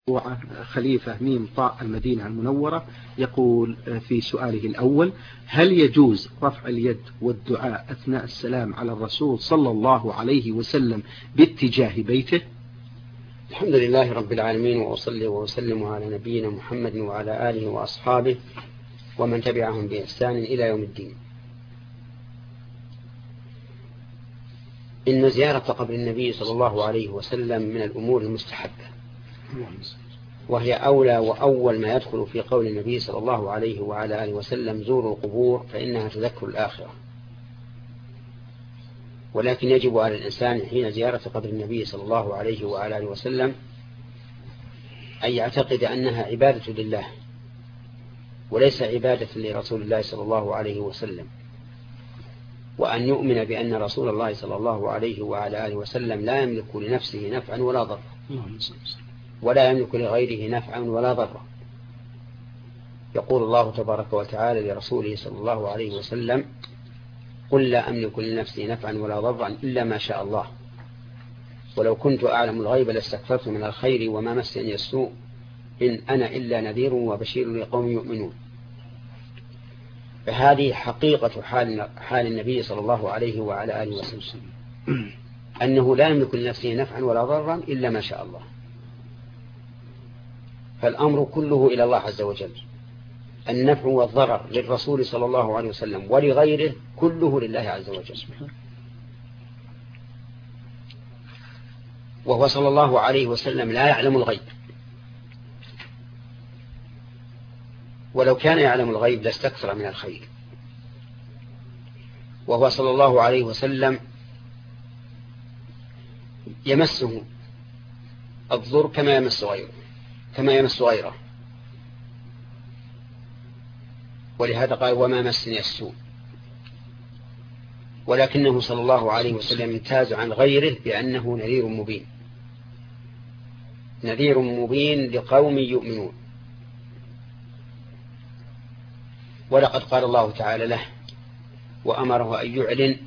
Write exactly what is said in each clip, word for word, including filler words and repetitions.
خليفة ميم طاء المدينة المنورة يقول في سؤاله الأول: هل يجوز رفع اليد والدعاء أثناء السلام على الرسول صلى الله عليه وسلم باتجاه بيته؟ الحمد لله رب العالمين، وأصلي وأسلم على نبينا محمد وعلى آله وأصحابه ومن تبعهم بإحسان إلى يوم الدين. إن زيارة قبر النبي صلى الله عليه وسلم من الأمور المستحبة، وهي أولى وأول ما يدخل في قول النبي صلى الله عليه وعلى آله وسلم: زوروا القبور فإنها تذكر الآخرة. ولكن يجب على الإنسان حين زيارة قبر النبي صلى الله عليه وعلى آله وسلم أن يعتقد أنها عبادة لله وليس عبادة لرسول الله صلى الله عليه وسلم، وأن يؤمن بأن رسول الله صلى الله عليه وعلى آله وسلم لا يملك لنفسه نفعا ولا ضرا، ولا يملك لغيره نفعا ولا ضرا. يقول الله تبارك وتعالى لرسوله صلى الله عليه وسلم: قل لا أملك لنفسي نفعا ولا ضرا إلا ما شاء الله، ولو كنت أعلم الغيب لاستكثرت من الخير وما مسني السوء إن أنا إلا نذير وبشير لقوم يؤمنون. فهذه حقيقة حال, حال النبي صلى الله عليه وعلى آله وسلم، أنه لا يملك لنفسه نفعا ولا ضرا إلا ما شاء الله. فالأمر كله إلى الله عز وجل، النفع والضرر للرسول صلى الله عليه وسلم ولغيره كله لله عز وجل. وهو صلى الله عليه وسلم لا يعلم الغيب، ولو كان يعلم الغيب لاستكثر من الخير. وهو صلى الله عليه وسلم يمسه الضر كما يمس غيره كما يمس غيره ولهذا قال: وما مسني السوء. ولكنه صلى الله عليه وسلم امتاز عن غيره بأنه نذير مبين، نذير مبين لقوم يؤمنون. ولقد قال الله تعالى له وأمره أن يعلن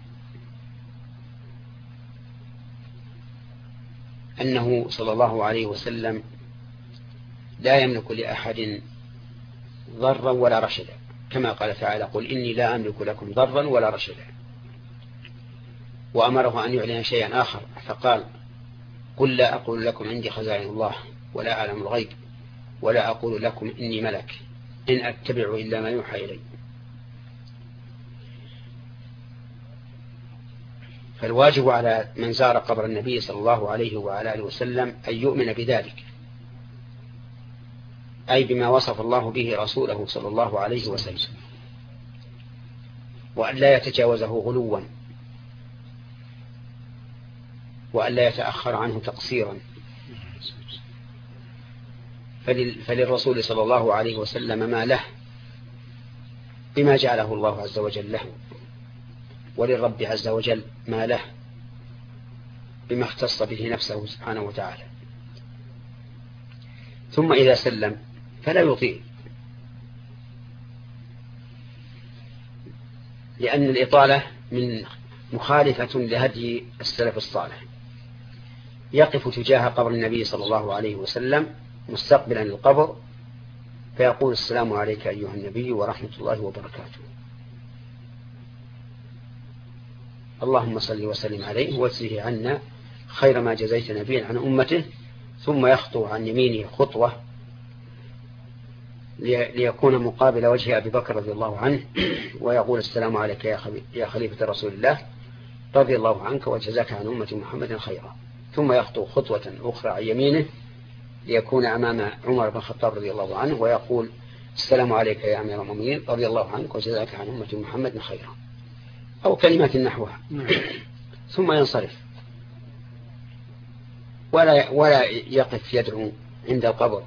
أنه صلى الله عليه وسلم لا يملك لأحد ضرا ولا رشدا، كما قال تعالى: قل إني لا أملك لكم ضرا ولا رشدا. وأمره أن يعلن شيئا آخر فقال: قل لا أقول لكم عندي خزائن الله ولا أعلم الغيب ولا أقول لكم إني ملك إن أتبع إلا ما يوحى إلي. فالواجب على من زار قبر النبي صلى الله عليه وعلى آله وسلم أن يؤمن بذلك، أي بما وصف الله به رسوله صلى الله عليه وسلم، وأن لا يتجاوزه غلوا، وأن لا يتأخر عنه تقصيرا. فللرسول صلى الله عليه وسلم ما له بما جعله الله عز وجل له، وللرب عز وجل ما له بما اختص به نفسه سبحانه وتعالى. ثم إذا سلم فلا يطيل، لأن الإطالة من مخالفة لهدي السلف الصالح. يقف تجاه قبر النبي صلى الله عليه وسلم مستقبلا القبر فيقول: السلام عليك أيها النبي ورحمة الله وبركاته، اللهم صل وسلم عليه واجزه عنا خير ما جزيت نبيا عن أمته. ثم يخطو عن يمينه خطوة ليكون مقابل وجه أبي بكر رضي الله عنه ويقول: السلام عليك يا خليفة رسول الله رضي الله عنك وجزاك عن أمة محمد خيرا. ثم يخطو خطوة أخرى عن يمينه ليكون أمام عمر بن الخطاب رضي الله عنه ويقول: السلام عليك يا أمير المؤمنين رضي الله عنك وجزاك عن أمة محمد خيرا، أو كلمات نحوها. ثم ينصرف ولا ولا يقف يدعو عند القبر.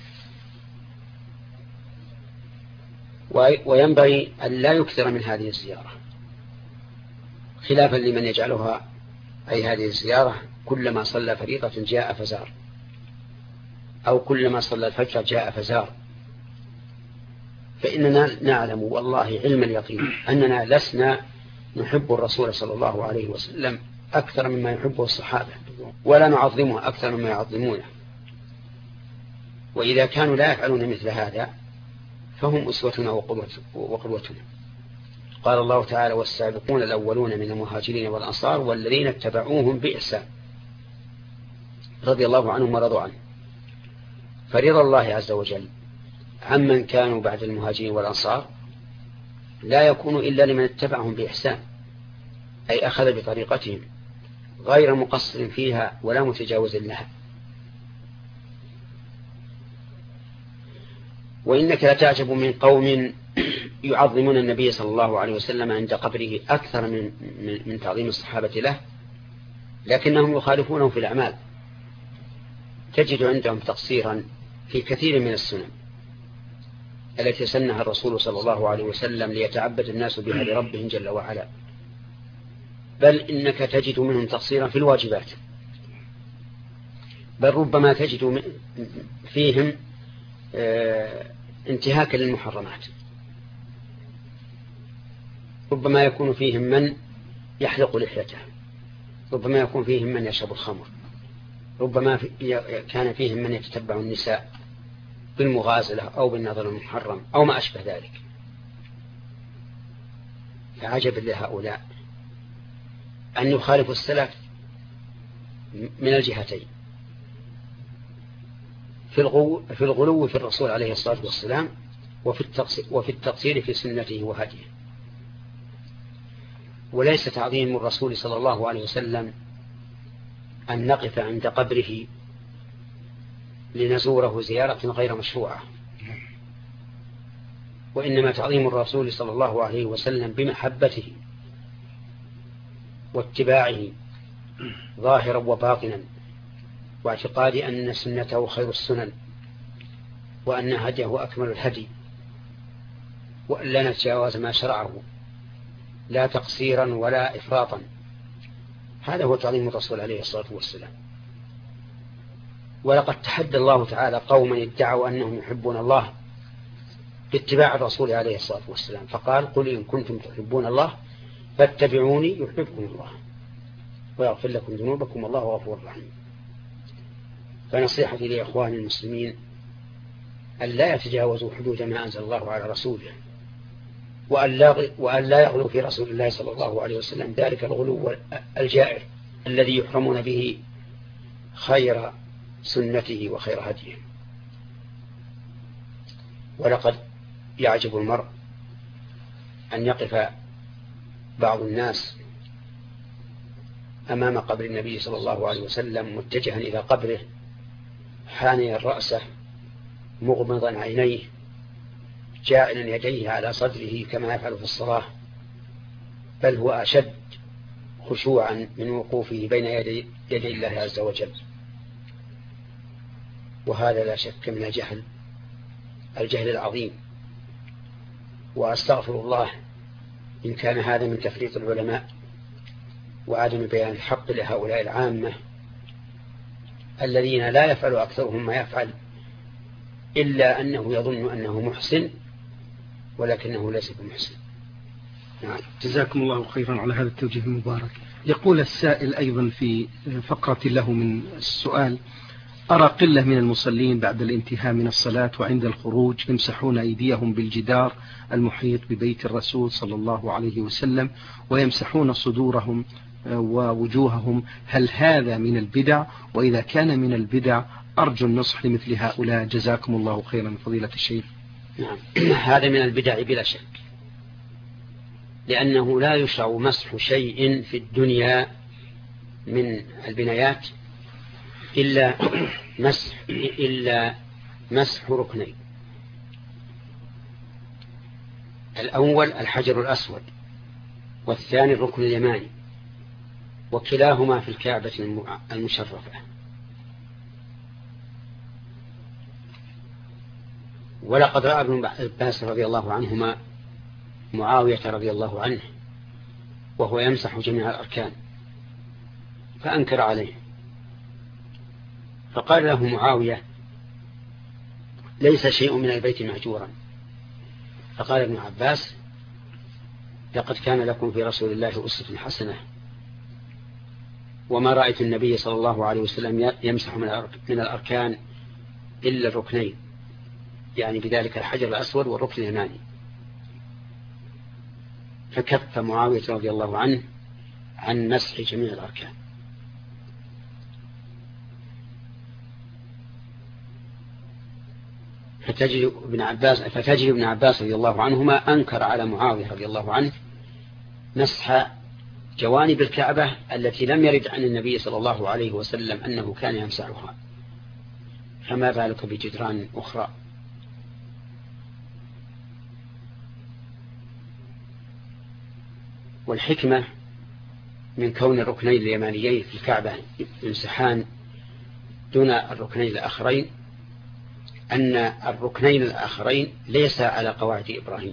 وينبغي أن لا يكثر من هذه الزيارة، خلافا لمن يجعلها أي هذه الزيارة كلما صلى فريضة جاء فزار، أو كلما صلى الفجر جاء فزار. فإننا نعلم والله علم اليقين أننا لسنا نحب الرسول صلى الله عليه وسلم أكثر مما يحبه الصحابة، ولا نعظمه أكثر مما يعظمونه. وإذا كانوا لا يفعلون مثل هذا فهم أسوتنا وقدوتنا. قال الله تعالى: والسابقون الأولون من المهاجرين والأنصار والذين اتبعوهم بإحسان رضي الله عنهم ورضوا عنه. فرضا الله عز وجل عمن كانوا بعد المهاجرين والأنصار لا يكون إلا لمن اتبعهم بإحسان، أي أخذ بطريقتهم غير مقصر فيها ولا متجاوز لها. وإنك لتعجب من قوم يعظمون النبي صلى الله عليه وسلم عند قبره أكثر من, من, من تعظيم الصحابة له، لكنهم يخالفونه في الأعمال. تجد عندهم تقصيرا في كثير من السنن التي سنها الرسول صلى الله عليه وسلم ليتعبد الناس بها لربهم جل وعلا، بل إنك تجد منهم تقصيرا في الواجبات، بل ربما تجد فيهم انتهاكا للمحرمات. ربما يكون فيهم من يحلق لحيته، ربما يكون فيهم من يشرب الخمر، ربما كان فيهم من يتتبع النساء بالمغازلة أو بالنظر المحرم أو ما أشبه ذلك. فعجب لهؤلاء أن يخالفوا السلف من الجهتين، في الغلو في, الغلو في الرسول عليه الصلاة والسلام وفي التقصير في سنته وهديه. وليس تعظيم الرسول صلى الله عليه وسلم أن نقف عند قبره لنزوره زيارة غير مشروعة، وإنما تعظيم الرسول صلى الله عليه وسلم بمحبته واتباعه ظاهرا وباطنا، واعتقاد أن سنته خير السنن، وأن هديه أكمل الهدي، وأن لا نتجاوز ما شرعه لا تقصيرا ولا إفراطا. هذا هو تعظيم الرسول عليه الصلاة والسلام. ولقد تحدى الله تعالى قوما ادعوا أنهم يحبون الله باتباع الرسول عليه الصلاة والسلام، فقال: قل إن كنتم تحبون الله فاتبعوني يحببكم الله ويغفر لكم ذنوبكم والله غفور رحيم. فنصيحتي لإخوان المسلمين أن لا يتجاوزوا حدود ما أنزل الله على رسوله، وأن لا يغلوا في رسول الله صلى الله عليه وسلم ذلك الغلو الجائر الذي يحرمون به خير سنته وخير هديه. ولقد يعجب المرء أن يقف بعض الناس أمام قبر النبي صلى الله عليه وسلم متجها إلى قبره حانيا رأسه مغمضا عينيه جائلا يديه على صدره كما يفعل في الصلاة، بل هو أشد خشوعا من وقوفه بين يدي, يدي الله عز وجل. وهذا لا شك من الجهل الجهل العظيم. وأستغفر الله إن كان هذا من تفريط العلماء وعدم بيان الحق لهؤلاء العامة الذين لا يفعل أكثرهم ما يفعل إلا أنه يظن أنه محسن ولكنه ليس بمحسن. نعم. جزاكم الله خيرا على هذا التوجيه المبارك. يقول السائل أيضا في فقرة له من السؤال: أرى قلة من المصلين بعد الانتهاء من الصلاة وعند الخروج يمسحون أيديهم بالجدار المحيط ببيت الرسول صلى الله عليه وسلم ويمسحون صدورهم ووجوههم، هل هذا من البدع؟ وإذا كان من البدع أرجو النصح لمثل هؤلاء جزاكم الله خيرا فضيلة الشيخ. نعم، هذا من البدع بلا شك، لأنه لا يشرع مسح شيء في الدنيا من البنايات إلا مسح إلا مسح ركنين: الأول الحجر الأسود، والثاني الركن اليماني، وكلاهما في الكعبة المشرفة. ولقد رأى ابن عباس رضي الله عنهما معاوية رضي الله عنه وهو يمسح جميع الأركان فأنكر عليه، فقال له معاوية: ليس شيء من البيت مهجورا. فقال ابن عباس: لقد كان لكم في رسول الله أسوة حسنة، وما رأيت النبي صلى الله عليه وسلم يمسح من الأركان إلا الركنين، يعني بذلك الحجر الأسود والركن اليماني. فكف معاوية رضي الله عنه عن مسح جميع الأركان. فتجد ابن عباس فتجد ابن عباس رضي الله عنهما أنكر على معاوية رضي الله عنه مسح جوانب الكعبة التي لم يرد عن النبي صلى الله عليه وسلم أنه كان يمسحها، فما بالك بجدران أخرى. والحكمة من كون الركنين اليمانيين في الكعبة يمسحان دون الركنين الآخرين أن الركنين الآخرين ليس على قواعد إبراهيم،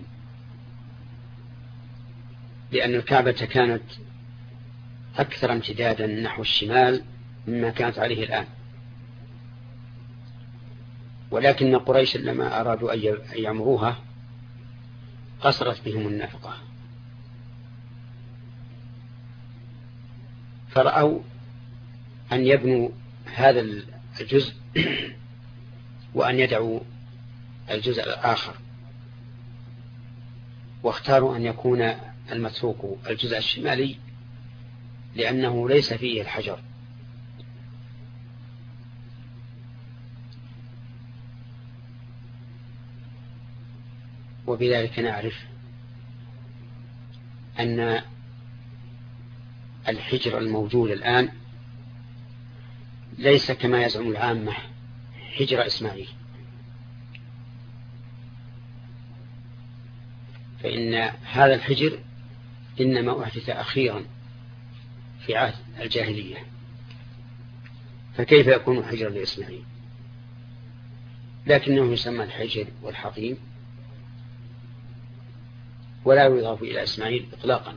لأن الكعبة كانت أكثر امتدادا نحو الشمال مما كانت عليه الآن، ولكن قريش لما أرادوا أن يعمروها قصرت بهم النفقة، فرأوا أن يبنوا هذا الجزء وأن يدعوا الجزء الآخر، واختاروا أن يكون المتروك الجزء الشمالي لأنه ليس فيه الحجر. وبذلك نعرف أن الحجر الموجود الآن ليس كما يزعم العامة حجر إسماعيل، فإن هذا الحجر إنما أحدث أخيرا في عهد الجاهلية، فكيف يكون حجرا لإسماعيل؟ لكنه يسمى الحجر والحطيم ولا يضاف إلى إسماعيل إطلاقا.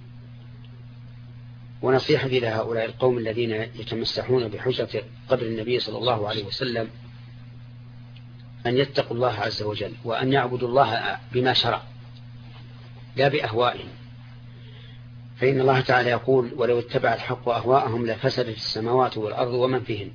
ونصيحتي لهؤلاء القوم الذين يتمسحون بحجرة قبر النبي صلى الله عليه وسلم أن يتقوا الله عز وجل وأن يعبدوا الله بما شرع لا بأهوائهم، فإن الله تعالى يقول: ولو اتبع الحق أهواءهم لفسدت السماوات والأرض ومن فيهن.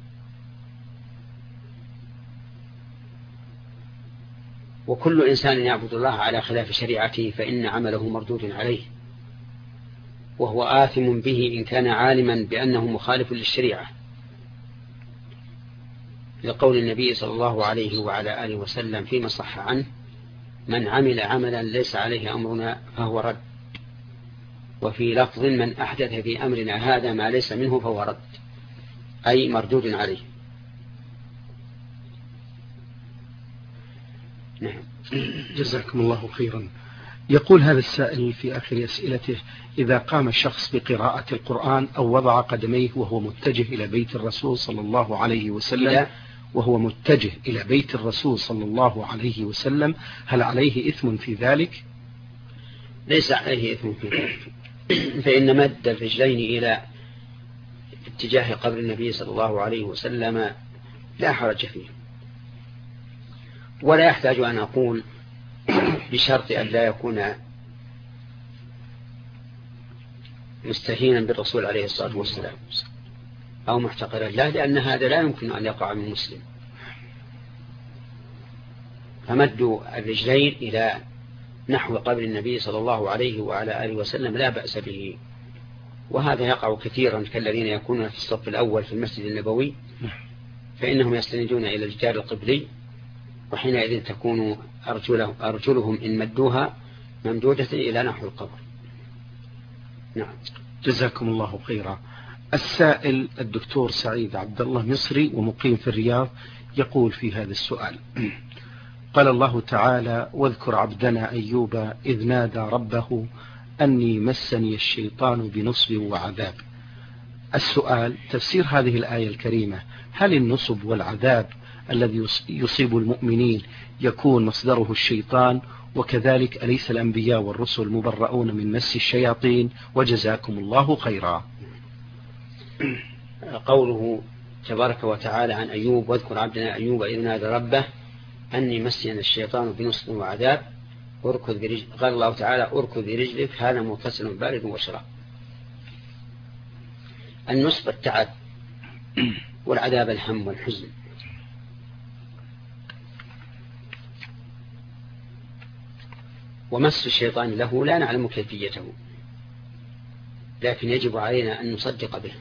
وكل إنسان يعبد الله على خلاف شريعته فإن عمله مردود عليه، وهو آثم به إن كان عالما بأنه مخالف للشريعة، لقول النبي صلى الله عليه وعلى آله وسلم فيما صح عنه: من عمل عملا ليس عليه أمرنا فهو رد. وفي لفظ: من أحدث في أمرنا هذا ما ليس منه فهو رد، أي مردود عليه. نعم. جزاكم الله خيرا. يقول هذا السائل في آخر أسئلته: إذا قام الشخص بقراءة القرآن أو وضع قدميه وهو متجه إلى بيت الرسول صلى الله عليه وسلم وهو متجه إلى بيت الرسول صلى الله عليه وسلم هل عليه إثم في ذلك؟ ليس عليه إثم في ذلك، فإن مد الرجلين إلى اتجاه قبر النبي صلى الله عليه وسلم لا حرج فيه، ولا يحتاج أن أقول بشرط أن لا يكون مستهينا بالرسول عليه الصلاة والسلام أو محتقرا له، لأن هذا لا يمكن أن يقع من مسلم. فمد الرجلين إلى نحو قبر النبي صلى الله عليه وعلى آله وسلم لا بأس به، وهذا يقع كثيرا كالذين يكونون في الصف الأول في المسجد النبوي، فإنهم يستندون إلى الجدار القبلي، وحينئذ تكون أرجلهم, أرجلهم إن مدوها ممدودة إلى نحو القبر. نعم. جزاكم الله خيرا. السائل الدكتور سعيد عبد الله مصري ومقيم في الرياض يقول في هذا السؤال: قال الله تعالى: واذكر عبدنا أيوب إذ نادى ربه أني مسني الشيطان بنصب وعذاب. السؤال: تفسير هذه الآية الكريمة، هل النصب والعذاب الذي يصيب المؤمنين يكون مصدره الشيطان؟ وكذلك أليس الأنبياء والرسل مبرؤون من مس الشياطين؟ وجزاكم الله خيرا. قوله تبارك وتعالى عن أيوب: واذكر عبدنا أيوب إذ نادى ربه أني مسني الشيطان بنصب وعذاب، أركض برجل. قال الله تعالى: أركض برجلك هذا مغتسل بارد وشراب. النصب التعب، والعذاب الهم والحزن. ومس الشيطان له لا نعلم كيفيته، لكن يجب علينا أن نصدق به.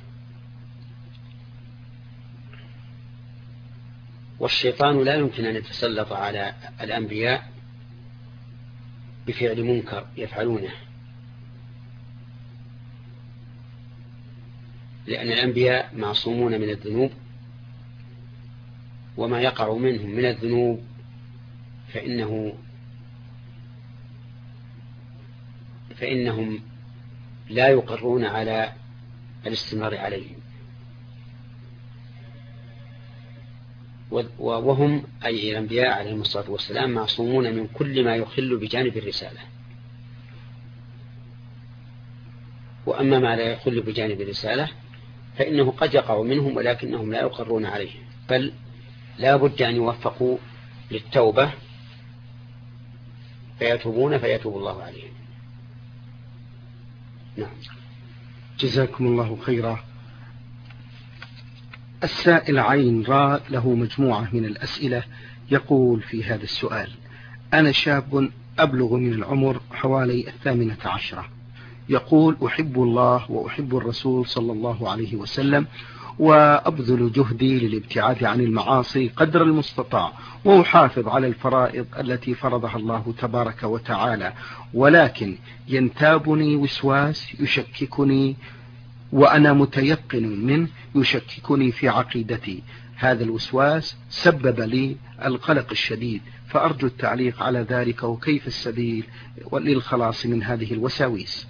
والشيطان لا يمكن أن يتسلط على الأنبياء بفعل منكر يفعلونه، لأن الأنبياء معصومون من الذنوب، وما يقع منهم من الذنوب فإنه فإنهم لا يقرون على الاستمرار عليه، وهم أي الأنبياء عليهم الصلاة والسلام معصومون من كل ما يخل بجانب الرسالة. وأما ما لا يخل بجانب الرسالة فإنه قد يقع منهم ولكنهم لا يقرون عليه، بل لا بد أن يوفقوا للتوبة فيتوبون فيتوب الله عليهم. نعم. جزاكم الله خيرا. السائل عين راء له مجموعة من الأسئلة، يقول في هذا السؤال: أنا شاب أبلغ من العمر حوالي الثامنة عشرة، يقول أحب الله وأحب الرسول صلى الله عليه وسلم، وأبذل جهدي للابتعاد عن المعاصي قدر المستطاع، وأحافظ على الفرائض التي فرضها الله تبارك وتعالى، ولكن ينتابني وسواس يشككني وأنا متيقن منه، يشككني في عقيدتي. هذا الوسواس سبب لي القلق الشديد، فأرجو التعليق على ذلك، وكيف السبيل للخلاص من هذه الوساويس.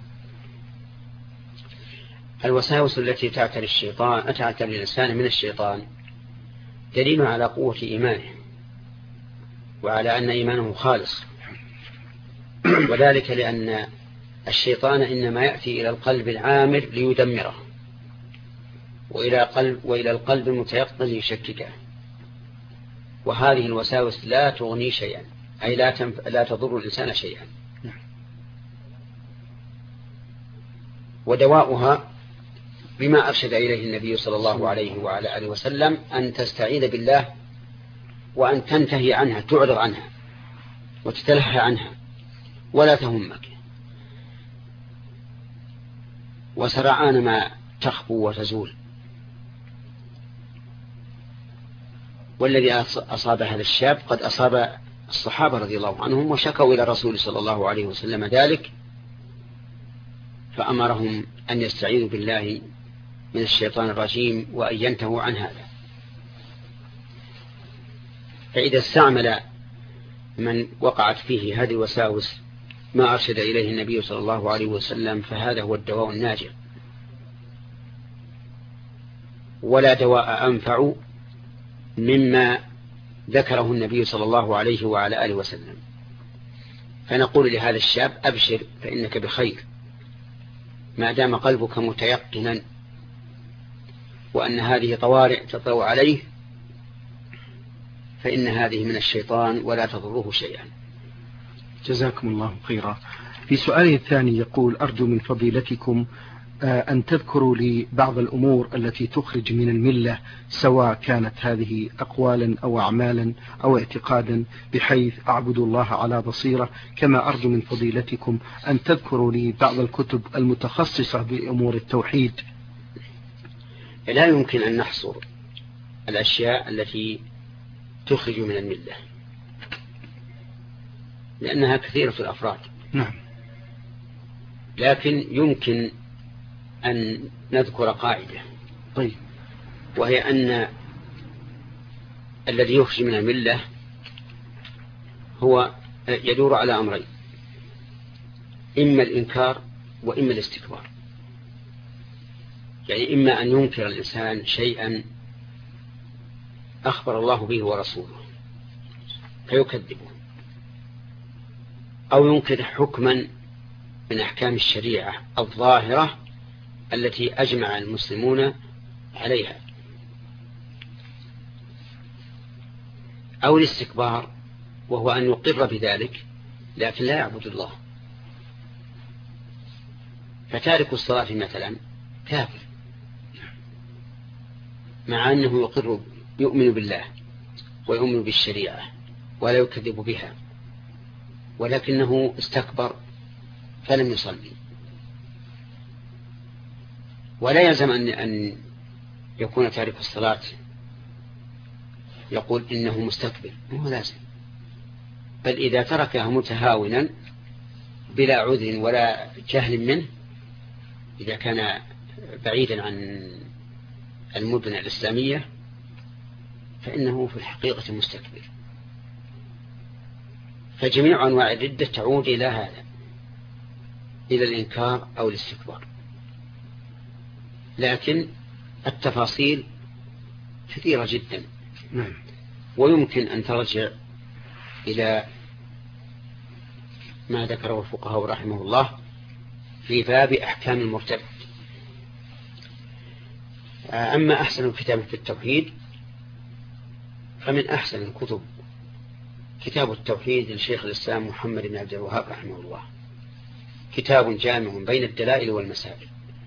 الوساوس التي تعتري الشيطان تعتري الإنسان من الشيطان دليل على قوة إيمانه وعلى أن إيمانه خالص، وذلك لأن الشيطان إنما يأتي إلى القلب العامر ليدمره، وإلى قلب وإلى القلب المتيقظ ليشككه، وهذه الوساوس لا تغني شيئا، أي لا تنف... لا تضر الإنسان شيئا. ودواؤها بما أرشد إليه النبي صلى الله عليه وعلى آله وسلم، أن تستعيذ بالله وأن تنتهي عنها، تعرض عنها وتتلهى عنها ولا تهمك، وسرعان ما تخفو وتزول. والذي أصاب هذا الشاب قد أصاب الصحابة رضي الله عنهم، وشكوا إلى الرسول صلى الله عليه وسلم ذلك، فأمرهم أن يستعيذوا بالله من الشيطان الرجيم وأن ينتهوا عن هذا. فإذا استعمل من وقعت فيه هذه الوساوس ما أرشد إليه النبي صلى الله عليه وسلم فهذا هو الدواء الناجع، ولا دواء أنفع مما ذكره النبي صلى الله عليه وعلى آله وسلم. فنقول لهذا الشاب: أبشر فإنك بخير، ما دام قلبك متيقنا وأن هذه طوارئ تطرأ عليه، فإن هذه من الشيطان ولا تضره شيئا. جزاكم الله خيرا. في سؤاله الثاني يقول: أرجو من فضيلتكم أن تذكروا لي بعض الأمور التي تخرج من الملة، سواء كانت هذه أقوالا أو أعمالا أو اعتقادا، بحيث أعبد الله على بصيرة، كما أرجو من فضيلتكم أن تذكروا لي بعض الكتب المتخصصة بأمور التوحيد. لا يمكن أن نحصر الأشياء التي تخرج من الملة، لأنها كثيرة الأفراد. نعم. لكن يمكن أن نذكر قاعدة، طيب، وهي أن الذي يخرج من الملة هو يدور على أمرين: إما الإنكار وإما الاستكبار. يعني إما أن ينكر الإنسان شيئا أخبر الله به ورسوله فيكذبه، أو ينكر حكما من أحكام الشريعة الظاهرة التي أجمع المسلمون عليها، أو الاستكبار وهو أن يقر بذلك لكن لا يعبد الله. فتارك الصلاة مثلا كافر، مع أنه يقر يؤمن بالله ويؤمن بالشريعة ولا يكذب بها، ولكنه استكبر فلم يصلي، ولا يلزم أن يكون تارك الصلاة يقول إنه مستكبر، هو لازم، بل إذا تركها متهاونا بلا عذر ولا جهل منه، إذا كان بعيدا عن المدن الإسلامية فإنه في الحقيقة مستكبر. فجميع أنواع الردة تعود إلى هذا، إلى الإنكار أو الاستكبار، لكن التفاصيل كثيرة جدا، ويمكن أن ترجع إلى ما ذكره الفقهاء رحمه الله في باب أحكام المرتد. أما أحسن الكتاب في التوحيد فمن أحسن الكتب كتاب التوحيد لشيخ الإسلام محمد بن عبد الوهاب رحمه الله، كتاب جامع بين الدلائل والمسائل.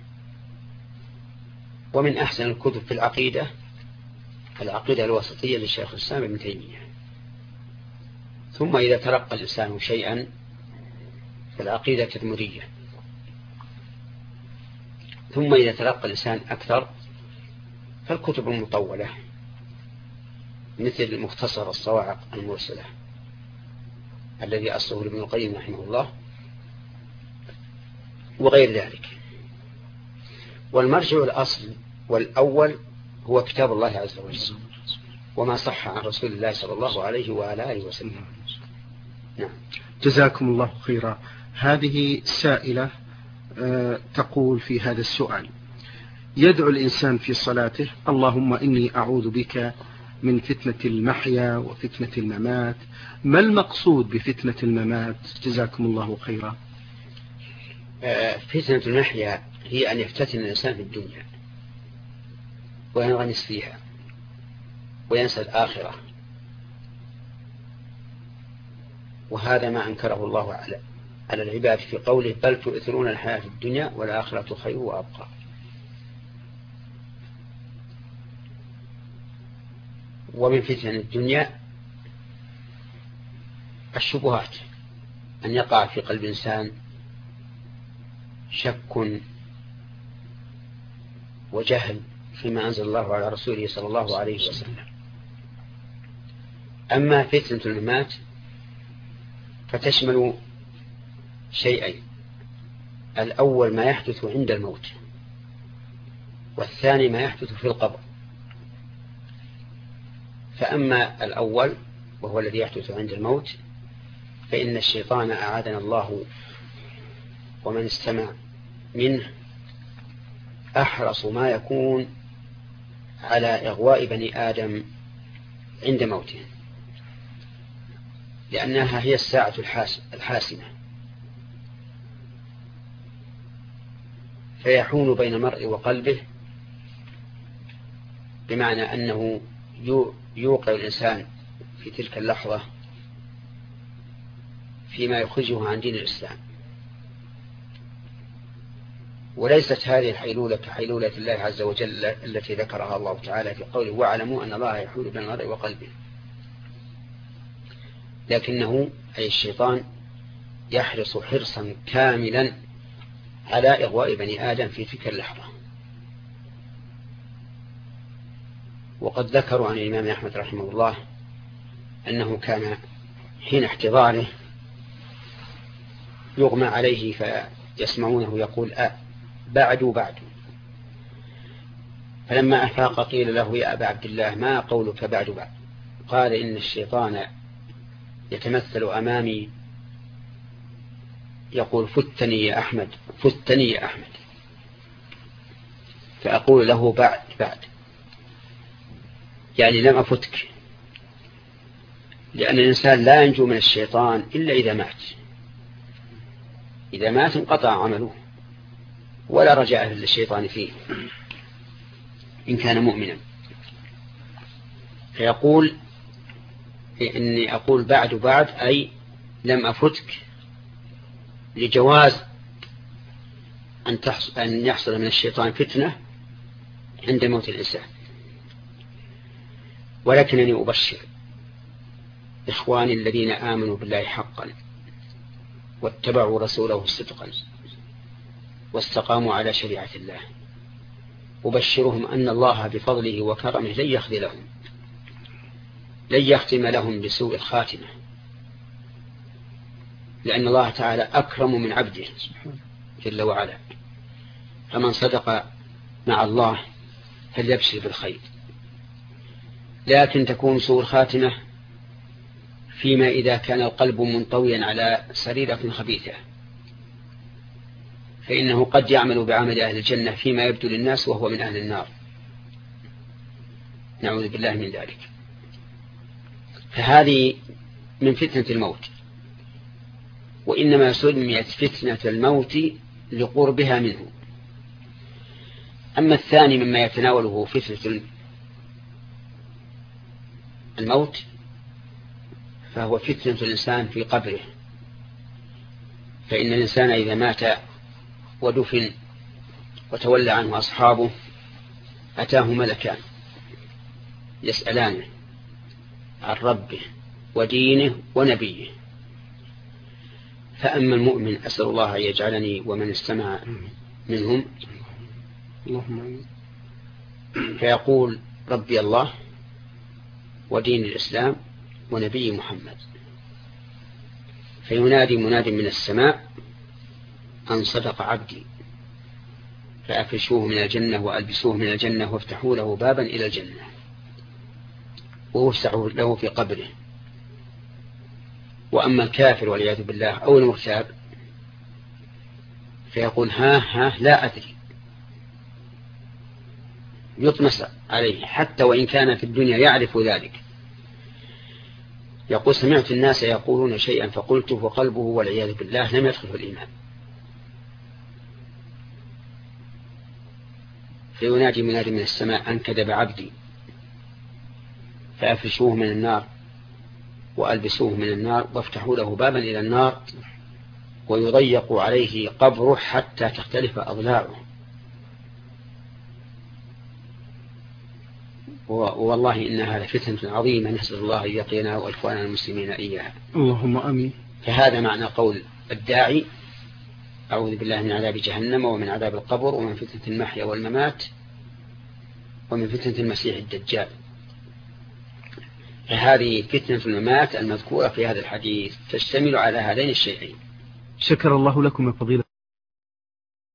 ومن أحسن الكتب في العقيدة العقيدة الوسطية لشيخ الإسلام ابن تيمية. ثم إذا تلقى الإنسان شيئا فالعقيدة التدمرية. ثم إذا تلقى الإنسان أكثر فالكتب المطولة مثل مختصر الصواعق المرسلة الذي أصله ابن القيم رحمه الله وغير ذلك. والمرجع الأصل والأول هو كتاب الله عز وجل وما صح عن رسول الله صلى الله عليه وعلى آله وسلم. نعم. جزاكم الله خيرا. هذه سائلة تقول في هذا السؤال: يدعو الإنسان في صلاته: اللهم إني أعوذ بك من فتنة المحيا وفتنة الممات. ما المقصود بفتنة الممات؟ جزاكم الله خيرا. فتنة المحيا هي أن يفتتن الإنسان في الدنيا وينغمس فيها وينسى الآخرة، وهذا ما أنكره الله على على العباد في قوله: بل تؤثرون الحياة الدنيا والآخرة خير وأبقى. ومن فتن الدنيا الشبهات، أن يقع في قلب الإنسان شك وجهل فيما أنزل الله على رسوله صلى الله عليه وسلم. أما فتنة الممات فتشمل شيئين: الأول ما يحدث عند الموت، والثاني ما يحدث في القبر. فأما الأول وهو الذي يحدث عند الموت فإن الشيطان أعاذنا الله ومن استمع منه أحرص ما يكون على إغواء بني آدم عند موته، لأنها هي الساعة الحاسمة، فيحول بين المرء وقلبه، بمعنى أنه يوقع الإنسان في تلك اللحظة فيما يخرجه عن دين الإسلام. وليست هذه الحيلولة كحيلولة الله عز وجل التي ذكرها الله تعالى في قوله: واعلموا أن الله يحول بين المرء وقلبه، لكنه أي الشيطان يحرص حرصا كاملا على إغواء بني آدم في تلك اللحظة. وقد ذكروا عن الإمام أحمد رحمه الله أنه كان حين احتضاره يغمى عليه فيسمعونه يقول: أه بعد بعد. فلما أفاق قيل له: يا أبا عبد الله ما قولك بعد بعد؟ قال: إن الشيطان يتمثل أمامي يقول: فتني يا أحمد، فتني يا أحمد، فأقول له: بعد بعد، يعني لم أفتك، لأن الإنسان لا ينجو من الشيطان إلا إذا مات. إذا مات انقطع عمله ولا رجاء للشيطان فيه إن كان مؤمنا. فيقول: إني أقول بعد بعد، أي لم أفتك، لجواز أن, أن يحصل من الشيطان فتنة عند موت الإنسان. ولكنني أبشر إخواني الذين آمنوا بالله حقا واتبعوا رسوله صدقا واستقاموا على شريعة الله وبشرهم أن الله بفضله وكرمه لن يخذلهم لن يختم لهم بسوء الخاتمة، لأن الله تعالى أكرم من عبده جل وعلا. فمن صدق مع الله فليبشر بالخير، لكن تكون سوء الخاتمة فيما إذا كان القلب منطويا على سريرة خبيثة، فإنه قد يعمل بعمل أهل الجنة فيما يبدو للناس وهو من أهل النار، نعوذ بالله من ذلك. فهذه من فتنة الموت، وإنما سميت فتنة الموت لقربها منه. أما الثاني مما يتناوله فتنة الموت فهو فتنة الإنسان في قبره، فإن الإنسان إذا مات ودفن وتولى عنه أصحابه أتاه ملكان يسألانه عن ربه ودينه ونبيه. فأما المؤمن أسأل الله أن يجعلني ومن استمع منهم فيقول ربي الله ودين الإسلام ونبي محمد، فينادي مناد من السماء أن صدق عبدي فأفرشوه من الجنة وألبسوه من الجنة وافتحوا له بابا إلى الجنة ووسعوا له في قبره. وأما الكافر والعياذ بالله أو المرتاب فيقول ها ها لا أدري، يطمس عليه حتى وإن كان في الدنيا يعرف ذلك. يقول سمعت الناس يقولون شيئا فقلته وقلبه والعياذ بالله لم يدخل في الإيمان. فينادي منادي من السماء أن كذب عبدي فأفرشوه من النار وألبسوه من النار وافتحوا له بابا إلى النار ويضيق عليه قبره حتى تختلف أضلاعه. والله إنها لفتنة عظيمة، نسأل الله أن يقينا وإخواننا المسلمين إياها. اللهم آمين. فهذا معنى قول الداعي أعوذ بالله من عذاب جهنم ومن عذاب القبر ومن فتنة المحيا والممات ومن فتنة المسيح الدجال. فهذه فتنة الممات المذكورة في هذا الحديث تشتمل على هذين الشيئين. شكر الله لكم يا فضيلة